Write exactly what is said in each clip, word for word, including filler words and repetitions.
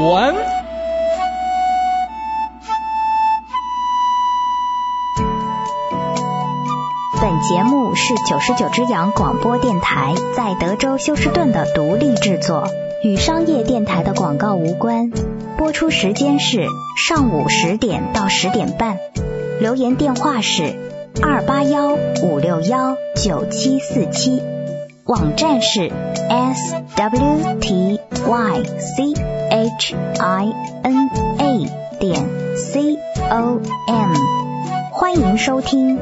文。 本节目是九十九只羊广播电台在德州休斯顿的独立制作，与商业电台的广告无关。播出时间是上午十点到十点半。留言电话是二八幺五六幺九七四七，网站是 s w t y c h i n a 点 c o m， 欢迎收听。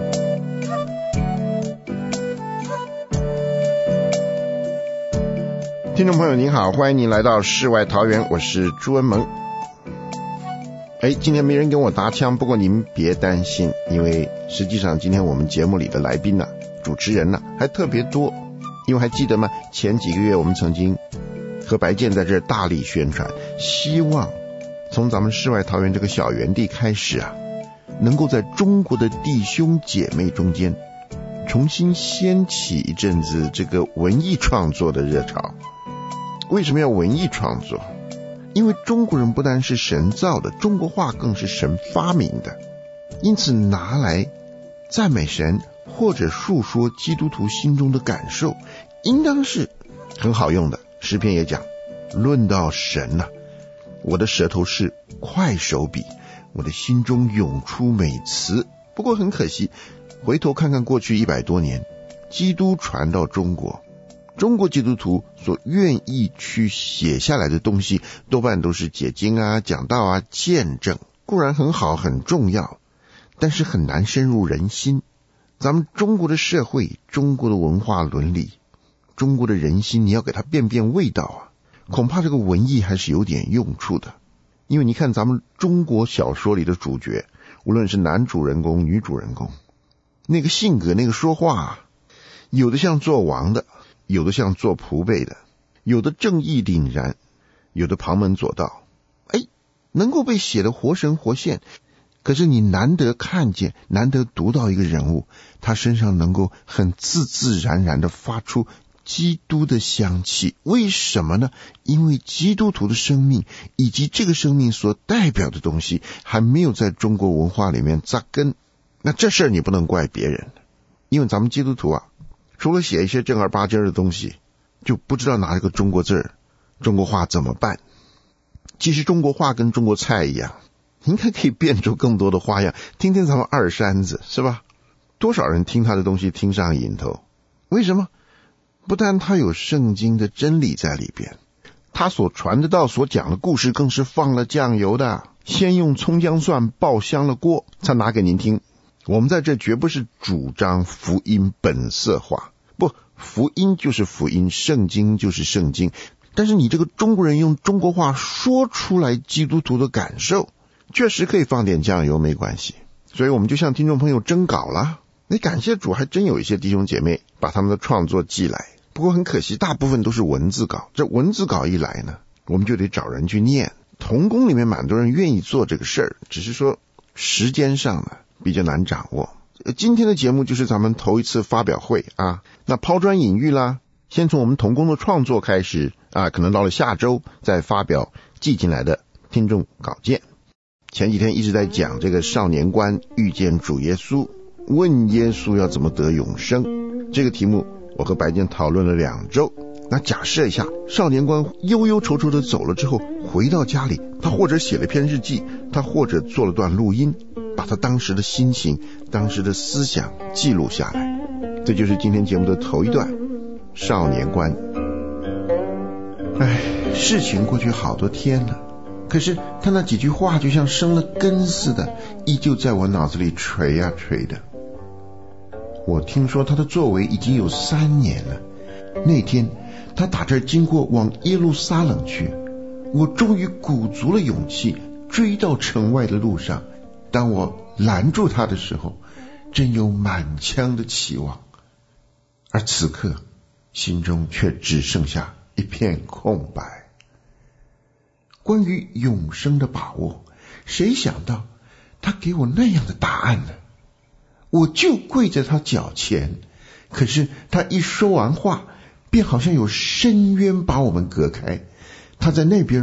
听众朋友您好，欢迎您来到世外桃源，我是朱文萌。哎，今天没人跟我搭腔，不过您别担心，因为实际上今天我们节目里的来宾呢、啊，主持人呢、啊、还特别多。因为还记得吗？前几个月我们曾经和白健在这儿大力宣传，希望从咱们世外桃源这个小园地开始啊，能够在中国的弟兄姐妹中间重新掀起一阵子这个文艺创作的热潮。为什么要文艺创作？因为中国人不单是神造的，中国话更是神发明的，因此拿来赞美神或者述说基督徒心中的感受，应当是很好用的。诗篇也讲，论到神啊，我的舌头是快手笔，我的心中涌出美词。不过很可惜，回头看看过去一百多年，基督传到中国，中国基督徒所愿意去写下来的东西，多半都是解经啊、讲道啊、见证，固然很好很重要，但是很难深入人心。咱们中国的社会、中国的文化伦理、中国的人心，你要给它变变味道啊，恐怕这个文艺还是有点用处的。因为你看咱们中国小说里的主角，无论是男主人公、女主人公，那个性格、那个说话啊，有的像做王的，有的像做仆辈的，有的正义凛然，有的旁门左道，哎，能够被写得活神活现。可是你难得看见，难得读到一个人物，他身上能够很自自然然地发出基督的香气。为什么呢？因为基督徒的生命以及这个生命所代表的东西还没有在中国文化里面扎根。那这事儿你不能怪别人，因为咱们基督徒啊，除了写一些正儿八经的东西，就不知道拿这个中国字儿、中国话怎么办。其实中国话跟中国菜一样，应该可以变出更多的花样。听听咱们二山子，是吧？多少人听他的东西听上瘾头？为什么？不但他有圣经的真理在里边，他所传的道、所讲的故事更是放了酱油的，先用葱姜蒜爆香了锅才拿给您听。我们在这绝不是主张福音本色化，不，福音就是福音，圣经就是圣经。但是你这个中国人用中国话说出来基督徒的感受，确实可以放点酱油，没关系。所以我们就向听众朋友征稿了。你感谢主，还真有一些弟兄姐妹把他们的创作寄来，不过很可惜，大部分都是文字稿。这文字稿一来呢，我们就得找人去念。同工里面蛮多人愿意做这个事儿，只是说时间上呢比较难掌握。今天的节目就是咱们头一次发表会啊，那抛砖引玉啦，先从我们同工的创作开始啊，可能到了下周再发表寄进来的听众稿件。前几天一直在讲这个少年观遇见主耶稣，问耶稣要怎么得永生，这个题目我和白健讨论了两周。那假设一下，少年观忧忧愁愁的走了之后，回到家里，他或者写了篇日记，他或者做了段录音，把他当时的心情、当时的思想记录下来。这就是今天节目的头一段，少年观。哎，事情过去好多天了，可是他那几句话就像生了根似的，依旧在我脑子里锤啊锤的。我听说他的作为已经有三年了。那天他打这儿经过往耶路撒冷去，我终于鼓足了勇气追到城外的路上。当我拦住他的时候，真有满腔的期望，而此刻心中却只剩下一片空白。关于永生的把握，谁想到他给我那样的答案呢？我就跪在他脚前，可是他一说完话，便好像有深渊把我们隔开。他在那边，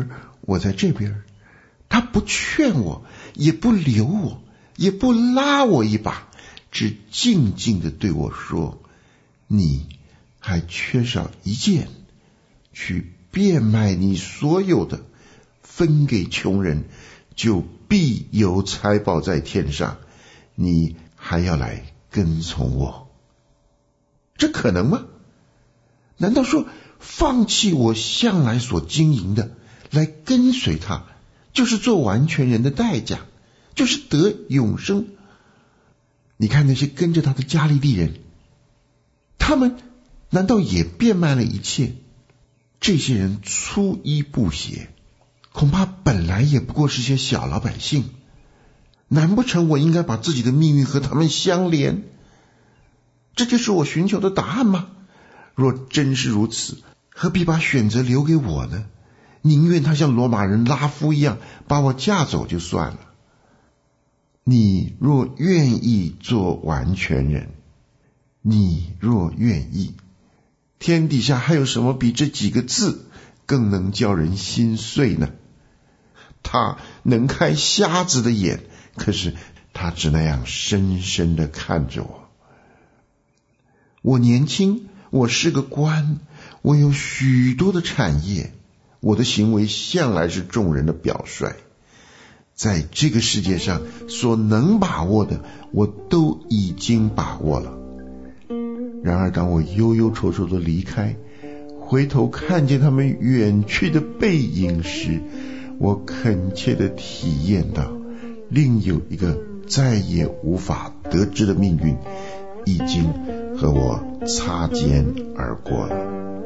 我在这边，他不劝我，也不留我，也不拉我一把，只静静地对我说，你还缺少一件，去变卖你所有的，分给穷人，就必有财宝在天上，你还要来跟从我。这可能吗？难道说放弃我向来所经营的，来跟随他，就是做完全人的代价，就是得永生？你看那些跟着他的加利利人，他们难道也变卖了一切？这些人粗衣布鞋，恐怕本来也不过是些小老百姓，难不成我应该把自己的命运和他们相连？这就是我寻求的答案吗？若真是如此，何必把选择留给我呢？宁愿他像罗马人拉夫一样把我架走就算了。你若愿意做完全人，你若愿意，天底下还有什么比这几个字更能叫人心碎呢？他能开瞎子的眼，可是他只那样深深地看着我。我年轻，我是个官，我有许多的产业，我的行为向来是众人的表率，在这个世界上所能把握的，我都已经把握了。然而当我忧忧愁愁的离开，回头看见他们远去的背影时，我恳切的体验到，另有一个再也无法得知的命运已经和我擦肩而过了。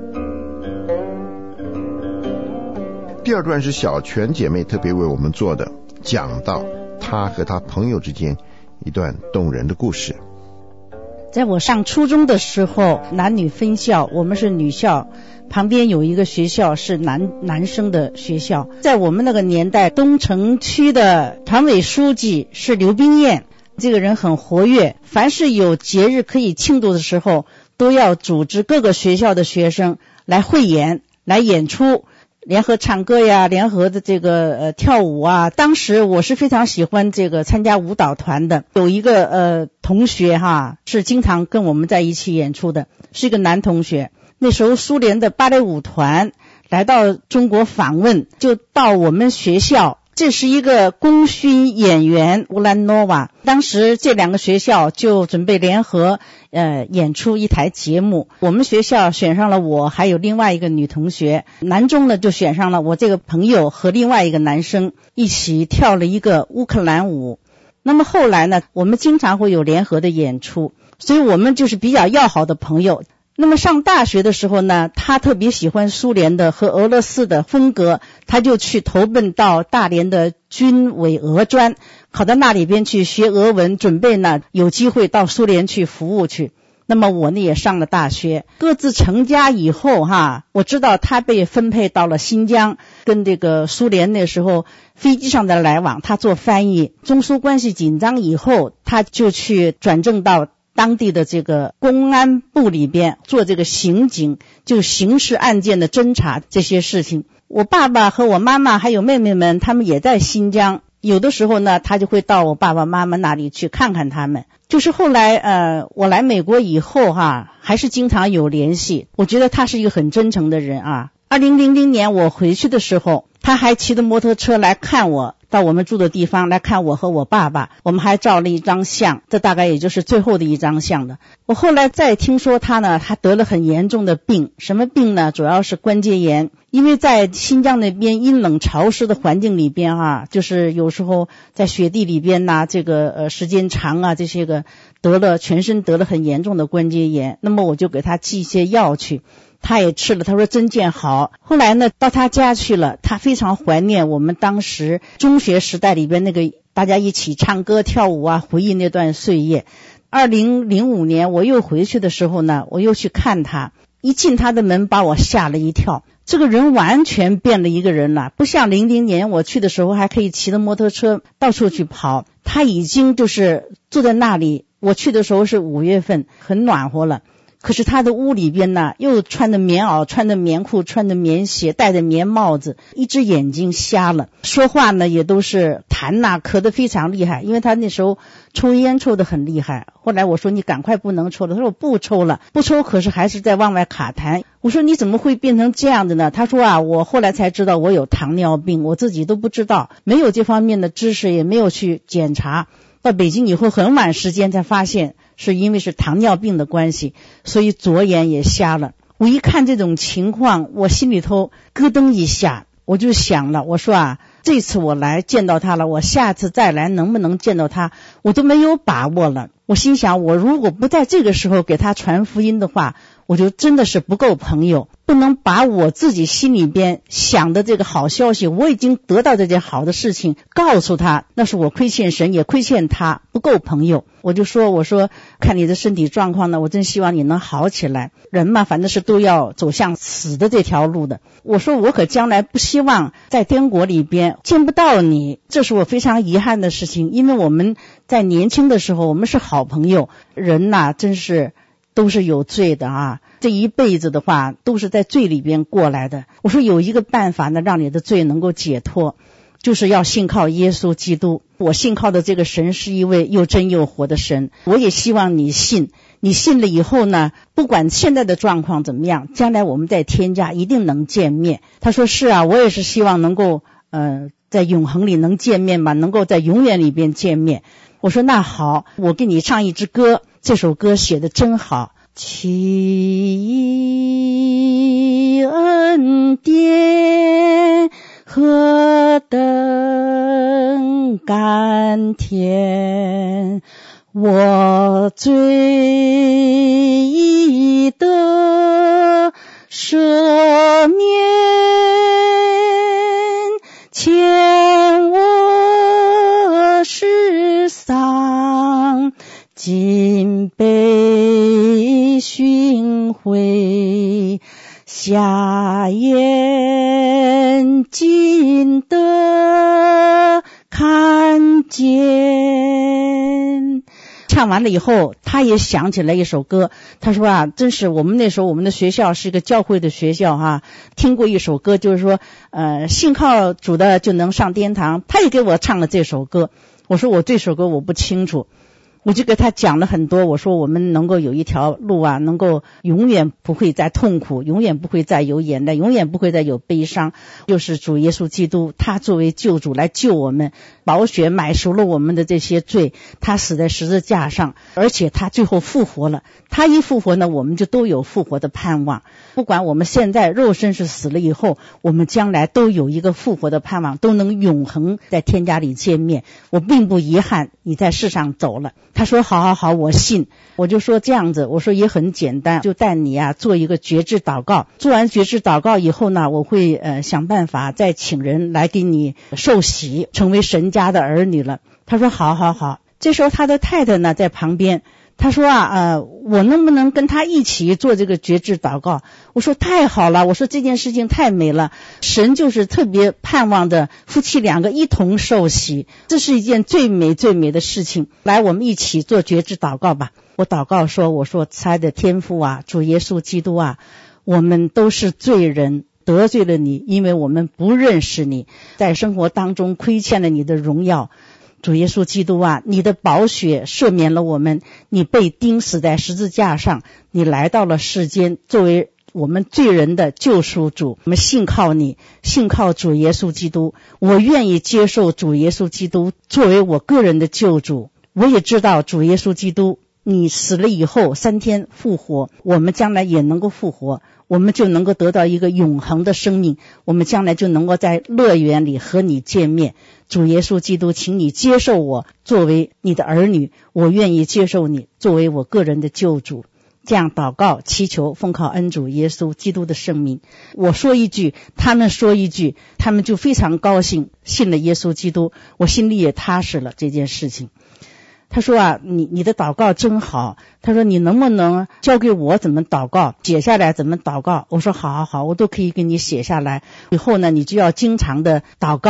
第二段是小泉姐妹特别为我们做的，讲到她和她朋友之间一段动人的故事。 在我上初中的时候，男女分校，我们是女校，旁边有一个学校是男男生的学校。在我们那个年代，东城区的团委书记是刘冰燕，这个人很活跃，凡是有节日可以庆祝的时候，都要组织各个学校的学生来汇演，来演出，联合唱歌呀，联合的这个呃跳舞啊。当时我是非常喜欢这个参加舞蹈团的，有一个呃同学哈是经常跟我们在一起演出的，是一个男同学。那时候苏联的芭蕾舞团来到中国访问，就到我们学校，这是一个功勋演员乌兰诺娃。当时这两个学校就准备联合呃演出一台节目，我们学校选上了我还有另外一个女同学，男中呢就选上了我这个朋友和另外一个男生，一起跳了一个乌克兰舞。那么后来呢，我们经常会有联合的演出，所以我们就是比较要好的朋友。那么上大学的时候呢，他特别喜欢苏联的和俄罗斯的风格，他就去投奔到大连的军委俄专，考到那里边去学俄文，准备呢有机会到苏联去服务去。那么我呢也上了大学，各自成家以后哈，我知道他被分配到了新疆，跟这个苏联那时候飞机上的来往，他做翻译。中苏关系紧张以后，他就去转正到当地的这个公安部里边做这个刑警，就刑事案件的侦查这些事情。我爸爸和我妈妈还有妹妹们，他们也在新疆，有的时候呢他就会到我爸爸妈妈那里去看看他们。就是后来呃我来美国以后哈，还是经常有联系。我觉得他是一个很真诚的人啊。二零零零年我回去的时候，他还骑着摩托车来看我，到我们住的地方来看我和我爸爸，我们还照了一张相，这大概也就是最后的一张相了。我后来再听说他呢，他得了很严重的病，什么病呢？主要是关节炎。因为在新疆那边阴冷潮湿的环境里边啊，就是有时候在雪地里边呐、啊，这个呃时间长啊，这些个得了全身得了很严重的关节炎。那么我就给他寄一些药去，他也吃了，他说真见好。后来呢到他家去了，他非常怀念我们当时中学时代里边那个大家一起唱歌跳舞啊，回忆那段岁月。二零零五年我又回去的时候呢，我又去看他，一进他的门把我吓了一跳，这个人完全变了一个人了，不像零零年我去的时候还可以骑着摩托车到处去跑，他已经就是坐在那里，我去的时候是五月份，很暖和了， 可是他的屋里边呢，又穿的棉袄，穿的棉裤，穿的棉鞋，戴的棉帽子，一只眼睛瞎了，说话呢也都是痰呐、咳得非常厉害，因为他那时候抽烟抽得很厉害。后来我说你赶快不能抽了，他说我不抽了，不抽可是还是在往外卡痰。我说你怎么会变成这样的呢？他说啊，我后来才知道我有糖尿病，我自己都不知道，没有这方面的知识，也没有去检查。到北京以后很晚时间才发现是因为是糖尿病的关系，所以左眼也瞎了。我一看这种情况，我心里头咯噔一下，我就想了，我说啊，这次我来见到他了，我下次再来能不能见到他，我都没有把握了。我心想，我如果不在这个时候给他传福音的话，我就真的是不够朋友，不能把我自己心里边想的这个好消息，我已经得到这件好的事情告诉他，那是我亏欠神也亏欠他，不够朋友。我就说，我说看你的身体状况呢，我真希望你能好起来，人嘛反正是都要走向死的这条路的。我说我可将来不希望在天国里边见不到你，这是我非常遗憾的事情，因为我们在年轻的时候我们是好朋友，人呐真是都是有罪的啊，这一辈子的话都是在罪里边过来的。我说有一个办法呢，让你的罪能够解脱，就是要信靠耶稣基督。我信靠的这个神是一位又真又活的神，我也希望你信。你信了以后呢，不管现在的状况怎么样，将来我们在天家一定能见面。他说是啊，我也是希望能够呃在永恒里能见面吧，能够在永远里边见面。我说那好，我给你唱一支歌，这首歌写得真好。其恩典何等甘甜，我罪已得赦免，欠我世丧今被寻回，瞎眼睛得看见。唱完了以后，他也想起来一首歌，他说啊，真是我们那时候我们的学校是一个教会的学校哈、啊，听过一首歌，就是说呃，信靠主的就能上天堂。他也给我唱了这首歌，我说我这首歌我不清楚，我就给他讲了很多，我说我们能够有一条路啊，能够永远不会再痛苦，永远不会再有眼泪，永远不会再有悲伤，就是主耶稣基督，他作为救主来救我们，宝血买赎了我们的这些罪，他死在十字架上，而且他最后复活了，他一复活呢，我们就都有复活的盼望。不管我们现在肉身是死了以后，我们将来都有一个复活的盼望，都能永恒在天家里见面。我并不遗憾你在世上走了。他说好好好，我信。我就说这样子，我说也很简单，就带你啊做一个觉知祷告，做完觉知祷告以后呢，我会呃想办法再请人来给你受洗，成为神家的儿女了。他说好好好。这时候他的太太呢在旁边，他说啊呃我能不能跟他一起做这个觉知祷告？我说太好了，我说这件事情太美了，神就是特别盼望着夫妻两个一同受洗，这是一件最美最美的事情。来，我们一起做觉知祷告吧。我祷告说，我说慈爱的天父啊，主耶稣基督啊，我们都是罪人，得罪了你，因为我们不认识你，在生活当中亏欠了你的荣耀。主耶稣基督啊，你的宝血赦免了我们，你被钉死在十字架上，你来到了世间，作为我们罪人的救赎主。我们信靠你，信靠主耶稣基督，我愿意接受主耶稣基督作为我个人的救主。我也知道主耶稣基督你死了以后三天复活，我们将来也能够复活，我们就能够得到一个永恒的生命，我们将来就能够在乐园里和你见面。主耶稣基督，请你接受我作为你的儿女，我愿意接受你作为我个人的救主。这样祷告祈求，奉靠恩主耶稣基督的圣名。我说一句，他们说一句，他们就非常高兴，信了耶稣基督，我心里也踏实了这件事情。他说啊，你你的祷告真好，他说你能不能教给我怎么祷告，写下来怎么祷告？我说好好好，我都可以给你写下来，以后呢你就要经常的祷告，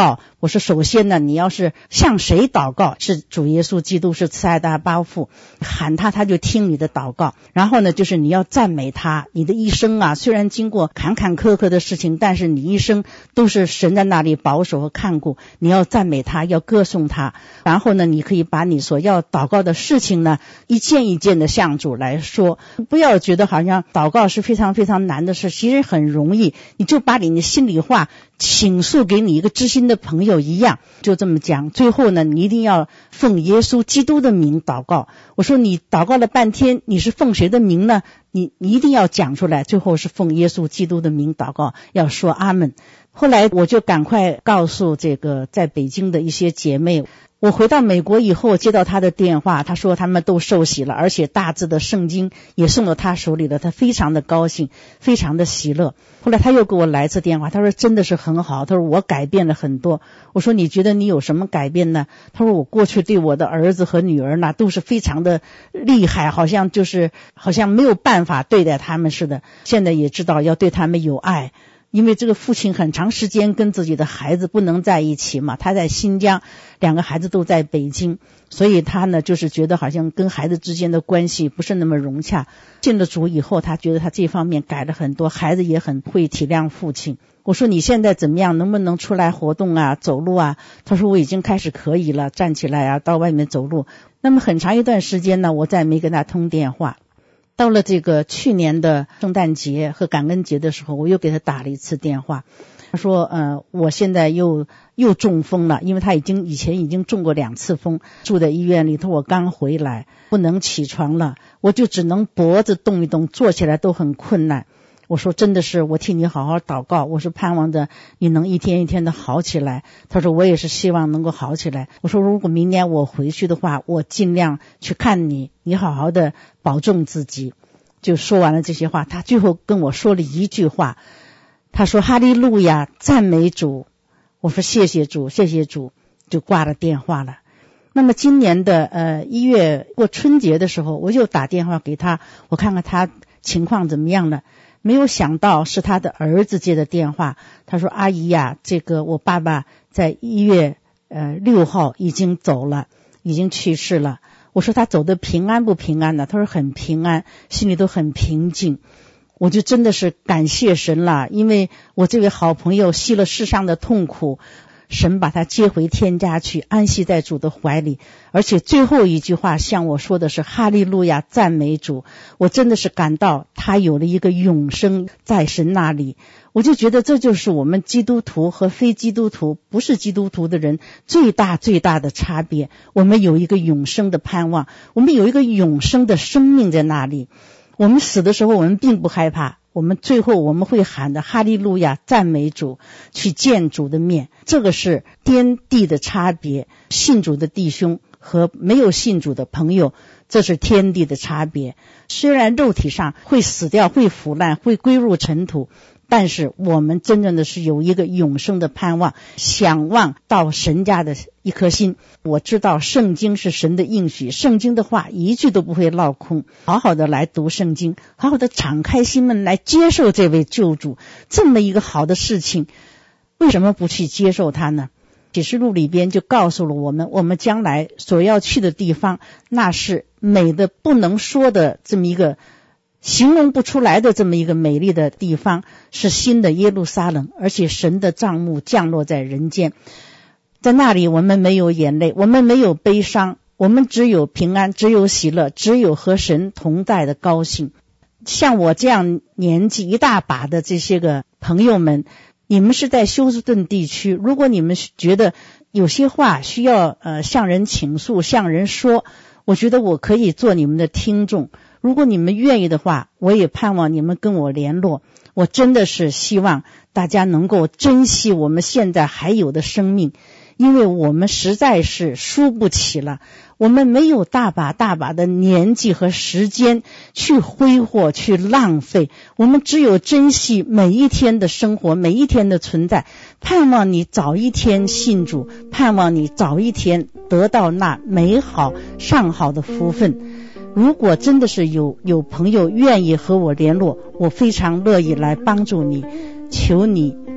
我说首先呢，你要是向谁祷告，是主耶稣基督，是慈爱大巴父，喊他他就听你的祷告。然后呢，就是你要赞美他，你的一生啊，虽然经过坎坎坷坷的事情，但是你一生都是神在那里保守和看顾，你要赞美他，要歌颂他。然后呢，你可以把你所要祷告的事情呢，一件一件的向主来说，不要觉得好像祷告是非常非常难的事，其实很容易，你就把你的心里话倾诉给你一个知心的朋友一样，就这么讲。最后呢，你一定要奉耶稣基督的名祷告。我说你祷告了半天，你是奉谁的名呢？你你一定要讲出来，最后是奉耶稣基督的名祷告，要说阿们。后来我就赶快告诉这个在北京的一些姐妹，我回到美国以后接到他的电话，他说他们都受洗了，而且大字的圣经也送到他手里了，他非常的高兴，非常的喜乐。后来他又给我来一次电话，他说真的是很好，他说我改变了很多。我说你觉得你有什么改变呢？他说我过去对我的儿子和女儿呢都是非常的厉害，好像就是好像没有办法对待他们似的，现在也知道要对他们有爱。因为这个父亲很长时间跟自己的孩子不能在一起嘛，他在新疆，两个孩子都在北京，所以他呢就是觉得好像跟孩子之间的关系不是那么融洽。信了主以后，他觉得他这方面改了很多，孩子也很会体谅父亲。我说你现在怎么样，能不能出来活动啊，走路啊？他说我已经开始可以了，站起来啊，到外面走路。那么很长一段时间呢，我再没跟他通电话。到了这个去年的圣诞节和感恩节的时候，我又给他打了一次电话。他说呃，我现在又又中风了，因为他已经以前已经中过两次风，住在医院里头，我刚回来，不能起床了，我就只能脖子动一动，坐起来都很困难。我说真的是我替你好好祷告，我是盼望着你能一天一天的好起来。他说我也是希望能够好起来。我说如果明年我回去的话，我尽量去看你，你好好的保重自己。就说完了这些话，他最后跟我说了一句话，他说哈利路亚，赞美主。我说谢谢主，谢谢主，就挂了电话了。那么今年的呃一月过春节的时候，我又打电话给他，我看看他情况怎么样了。没有想到是他的儿子接的电话，他说阿姨呀，这个我爸爸在一月呃六号已经走了，已经去世了。我说他走的平安不平安呢？他说很平安，心里都很平静。我就真的是感谢神了，因为我这位好朋友吸了世上的痛苦，神把他接回天家去，安息在主的怀里。而且最后一句话向我说的是哈利路亚，赞美主。我真的是感到他有了一个永生在神那里。我就觉得这就是我们基督徒和非基督徒，不是基督徒的人最大最大的差别。我们有一个永生的盼望，我们有一个永生的生命在那里。我们死的时候我们并不害怕，我们最后我们会喊的哈利路亚，赞美主，去见主的面。这个是天地的差别，信主的弟兄和没有信主的朋友，这是天地的差别。虽然肉体上会死掉，会腐烂，会归入尘土，但是我们真正的是有一个永生的盼望，想望到神家的一颗心。我知道圣经是神的应许，圣经的话一句都不会落空。好好的来读圣经，好好的敞开心门来接受这位救主，这么一个好的事情，为什么不去接受他呢？启示录里边就告诉了我们，我们将来所要去的地方，那是美的不能说的这么一个形容不出来的这么一个美丽的地方，是新的耶路撒冷，而且神的帐幕降落在人间。在那里我们没有眼泪，我们没有悲伤，我们只有平安，只有喜乐，只有和神同在的高兴。像我这样年纪一大把的这些个朋友们，你们是在休斯顿地区，如果你们觉得有些话需要呃向人倾诉，向人说，我觉得我可以做你们的听众。如果你们愿意的话，我也盼望你们跟我联络。我真的是希望大家能够珍惜我们现在还有的生命，因为我们实在是输不起了，我们没有大把大把的年纪和时间去挥霍去浪费，我们只有珍惜每一天的生活，每一天的存在。盼望你早一天信主，盼望你早一天得到那美好上好的福分。如果真的是有有朋友愿意和我联络，我非常乐意来帮助你，求你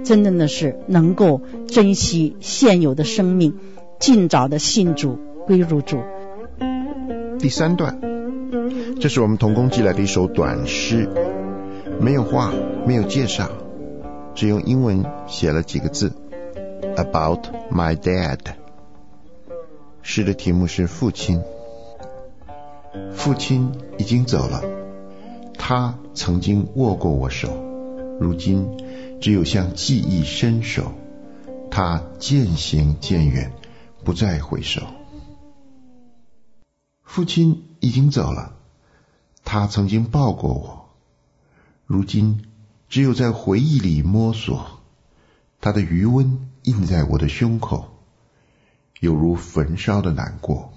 真正的是能够珍惜现有的生命，尽早的信主归入主。 第三段，这是我们同工寄来的一首短诗，没有话，没有介绍，只用英文写了几个字 About my dad。 诗的题目是父亲。父亲已经走了，他曾经握过我手，如今只有向记忆伸手，他渐行渐远，不再回首。父亲已经走了，他曾经抱过我，如今只有在回忆里摸索，他的余温印在我的胸口，有如焚烧的难过。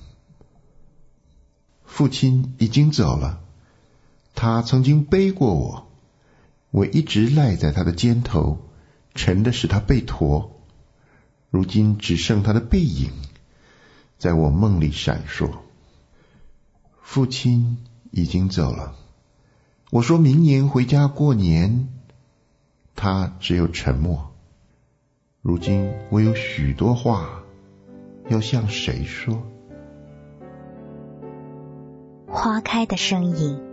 父亲已经走了，他曾经背过我，我一直赖在他的肩头，沉的使他背驼，如今只剩他的背影在我梦里闪烁。父亲已经走了，我说明年回家过年，他只有沉默。如今我有许多话要向谁说？ 花开的声音。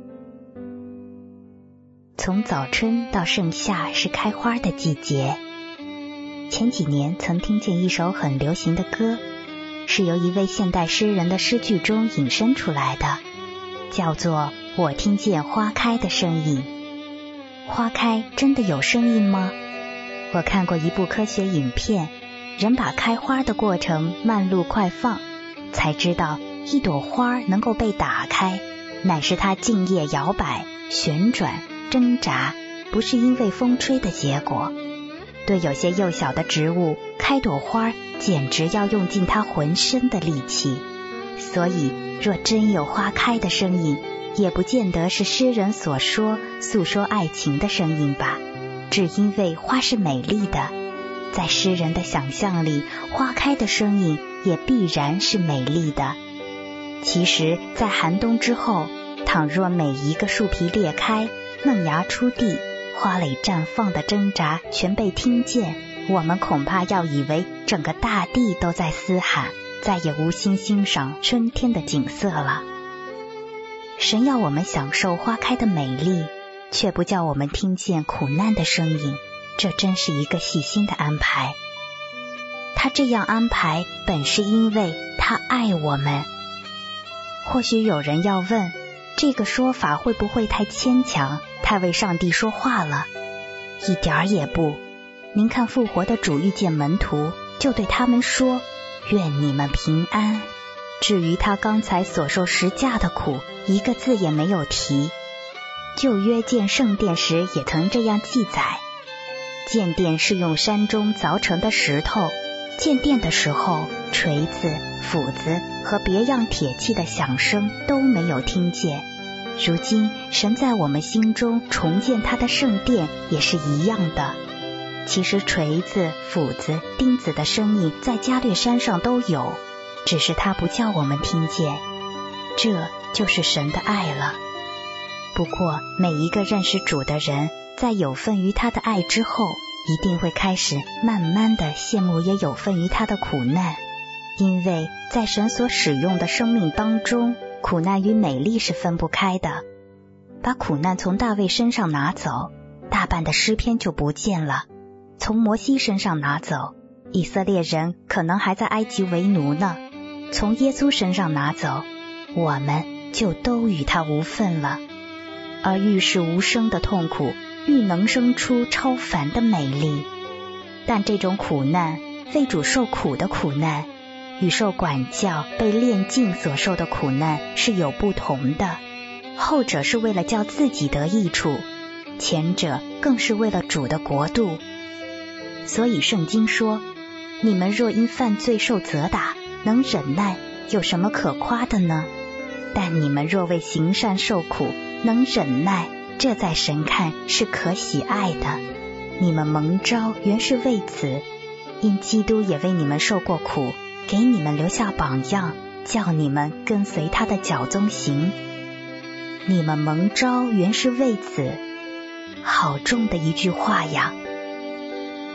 从早春到盛夏是开花的季节。前几年曾听见一首很流行的歌，是由一位现代诗人的诗句中引申出来的，叫做我听见花开的声音。花开真的有声音吗？我看过一部科学影片，人把开花的过程慢录快放，才知道一朵花能够被打开，乃是它茎叶摇摆、旋转、挣扎，不是因为风吹的结果。对有些幼小的植物，开朵花简直要用尽它浑身的力气。所以若真有花开的声音，也不见得是诗人所说诉说爱情的声音吧，只因为花是美丽的，在诗人的想象里，花开的声音也必然是美丽的。其实在寒冬之后，倘若每一个树皮裂开，嫩芽出地，花蕾绽放的挣扎全被听见，我们恐怕要以为整个大地都在嘶喊，再也无心欣赏春天的景色了。神要我们享受花开的美丽，却不叫我们听见苦难的声音，这真是一个细心的安排。他这样安排，本是因为他爱我们。或许有人要问，这个说法会不会太牵强，太为上帝说话了？一点儿也不。您看复活的主遇见门徒，就对他们说，愿你们平安。至于他刚才所受十架的苦，一个字也没有提。旧约建圣殿时也曾这样记载，建殿是用山中凿成的石头，建殿的时候，锤子、斧子和别样铁器的响声都没有听见。如今神在我们心中重建他的圣殿也是一样的。其实锤子、斧子、钉子的声音在加略山上都有，只是他不叫我们听见。这就是神的爱了。不过每一个认识主的人，在有份于他的爱之后，一定会开始慢慢的羡慕也有份于他的苦难，因为在神所使用的生命当中，苦难与美丽是分不开的。把苦难从大卫身上拿走，大半的诗篇就不见了；从摩西身上拿走，以色列人可能还在埃及为奴呢；从耶稣身上拿走，我们就都与他无分了。而愈是无声的痛苦，愈能生出超凡的美丽。但这种苦难，为主受苦的苦难，与受管教、被炼净所受的苦难是有不同的。后者是为了叫自己得益处，前者更是为了主的国度。所以圣经说，你们若因犯罪受责打，能忍耐，有什么可夸的呢？但你们若为行善受苦，能忍耐，这在神看是可喜爱的。你们蒙召原是为此，因基督也为你们受过苦，给你们留下榜样，叫你们跟随他的脚踪行。你们蒙召原是为此，好重的一句话呀！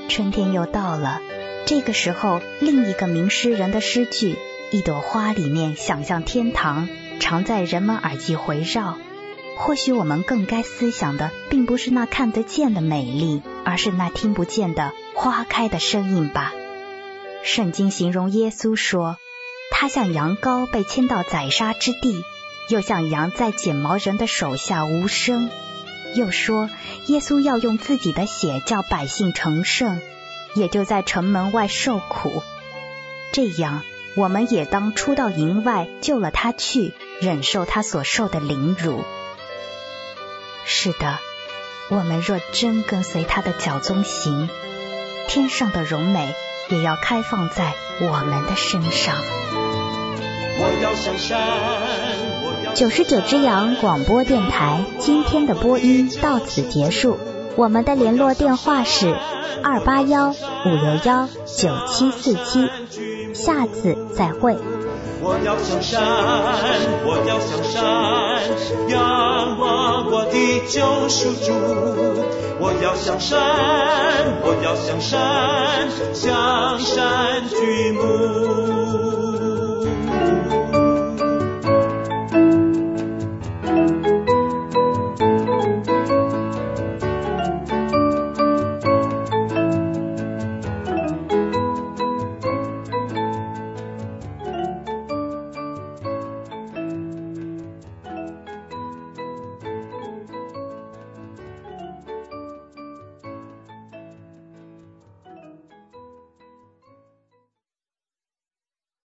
春天又到了，这个时候另一个名诗人的诗句《一朵花》里面想象天堂常在人们耳际回绕。或许我们更该思想的并不是那看得见的美丽，而是那听不见的花开的声音吧。圣经形容耶稣说，他像羊羔被牵到宰杀之地，又像羊在剪毛人的手下无声。又说耶稣要用自己的血叫百姓成圣，也就在城门外受苦。这样我们也当出到营外，救了他去，忍受他所受的凌辱。是的，我们若真跟随他的脚踪行，天上的荣美也要开放在我们的身上。 我要向山， 九十九只羊广播电台今天的播音到此结束，我们的联络电话是二八幺五六幺九七四七，下次再会。 我要向山，我要向山，仰望我的救赎主。我要向山，我要向山，向山举目。